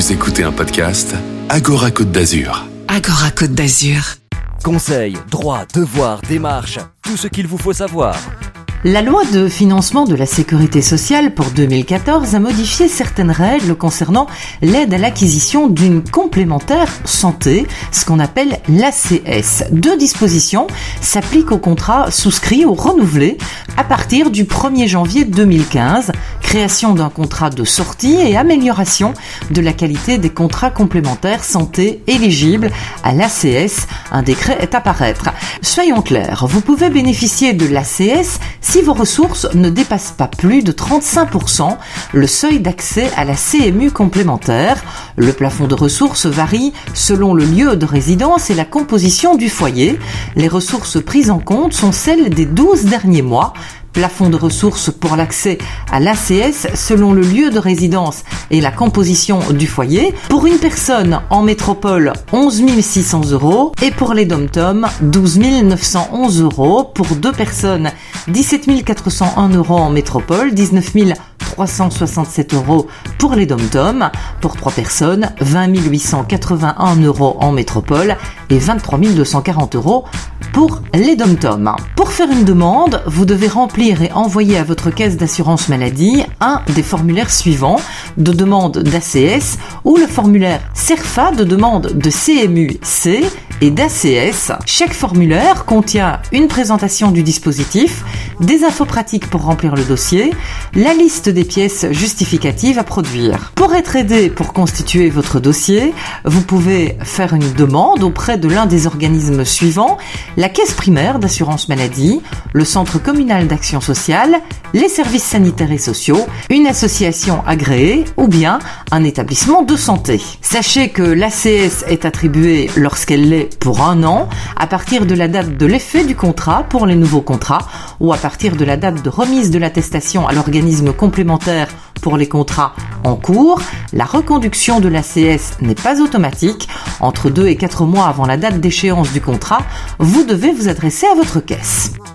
Vous écoutez un podcast Agora Côte d'Azur. Agora Côte d'Azur. Conseils, droits, devoirs, démarches, tout ce qu'il vous faut savoir. La loi de financement de la sécurité sociale pour 2014 a modifié certaines règles concernant l'aide à l'acquisition d'une complémentaire santé, ce qu'on appelle l'ACS. Deux dispositions s'appliquent aux contrats souscrits ou renouvelés à partir du 1er janvier 2015, création d'un contrat de sortie et amélioration de la qualité des contrats complémentaires santé éligibles à l'ACS. Un décret est à paraître. Soyons clairs, vous pouvez bénéficier de l'ACS si vos ressources ne dépassent pas plus de 35% le seuil d'accès à la CMU complémentaire. Le plafond de ressources varie selon le lieu de résidence et la composition du foyer. Les ressources prises en compte sont celles des 12 derniers mois. Plafond de ressources pour l'accès à l'ACS selon le lieu de résidence et la composition du foyer. Pour une personne en métropole, 11 600 € et pour les DOM-TOM, 12 911 €. Pour deux personnes, 17 401 € en métropole, 19 367 € pour les DOM-TOM. Pour trois personnes, 20 881 € en métropole et 23 240 € pour les DOM-TOM. Pour faire une demande, vous devez remplir et envoyer à votre caisse d'assurance maladie un des formulaires suivants de demande d'ACS ou le formulaire CERFA de demande de CMU-C et d'ACS. Chaque formulaire contient une présentation du dispositif, des infos pratiques pour remplir le dossier, la liste des pièces justificatives à produire. Pour être aidé pour constituer votre dossier, vous pouvez faire une demande auprès de l'un des organismes suivants: la caisse primaire d'assurance maladie, le centre communal d'action sociale, les services sanitaires et sociaux, une association agréée ou bien un établissement de santé. Sachez que l'ACS est attribuée lorsqu'elle l'est pour 1 an, à partir de la date de l'effet du contrat pour les nouveaux contrats ou à partir de la date de remise de l'attestation à l'organisme complémentaire pour les contrats en cours. La reconduction de l'ACS n'est pas automatique. Entre 2 et 4 mois avant la date d'échéance du contrat, vous devez vous adresser à votre caisse.